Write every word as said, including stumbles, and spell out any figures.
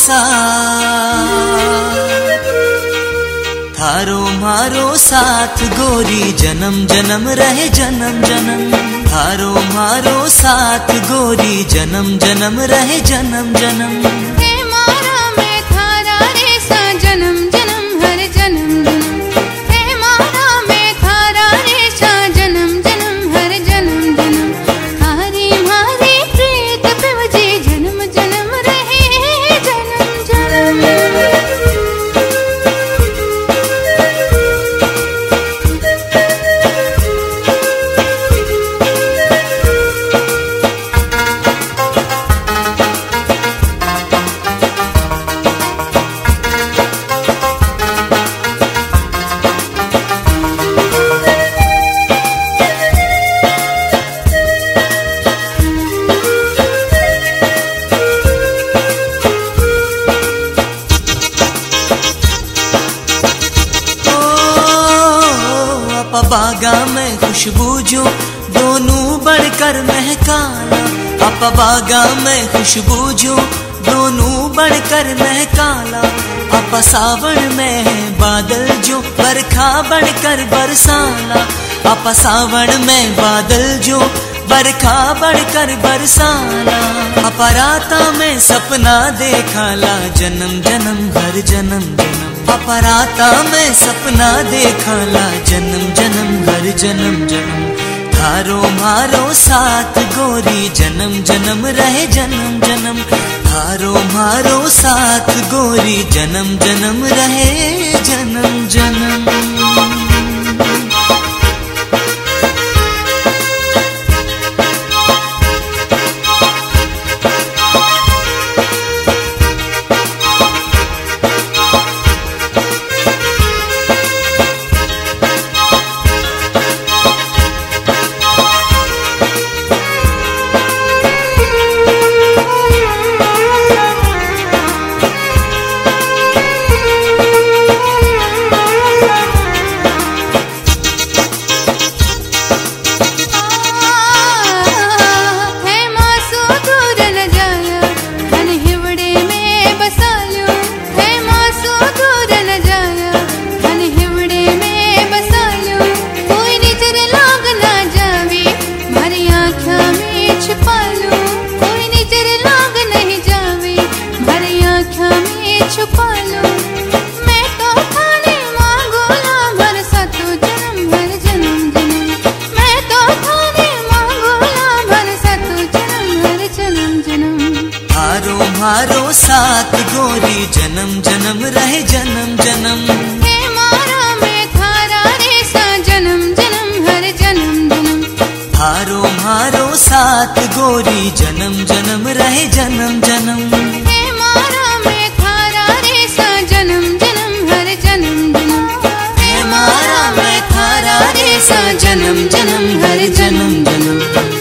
साथ। थारो मारो साथ गोरी जन्म जन्म रहे जन्म जन्म। थारो मारो साथ गोरी जन्म जन्म रहे जन्म जन्म। हे मारा मैं थारा रे सा जन्म जन्म हर जन्म जन्म। हे मारा मैं थारा रे सा जन्म जन्म हर जन्म जन्म। थारी मारी प्रीत पिवजी जन्म जन्म रहे जन्म जन्म। बागा में खुशबू जो दोनों बढ़कर महकाला। आप बागा में खुशबू जो दोनों बढ़कर महकाला। आप सावन में बादल जो बरखा बढ़कर बरसाला। आप सावन में बादल जो बरखा बढ़कर बरसाला। आप राता में सपना देखाला जन्म जन्म हर जन्म जन्म। आप राता में सपना देखाला जन्म जन्म हर जन्म जन्म। थारो मारो साथ गोरी जन्म जन्म रहे जन्म जन्म। थारो मारो साथ गोरी जन्म जन्म रहे जन्म जन्म। मारो साथ गोरी जन्म जन्म रहे जन्म जन्म। हे मारा मैं थारा रे सा जन्म जन्म हर जन्म जन्म। थारो मारो साथ गोरी जन्म जन्म रहे जन्म जन्म। हे मारा मैं थारा रे सा जन्म जन्म हर जन्म जन्म। हे मारा मैं थारा रे सा जन्म जन्म हर जन्म जन्म।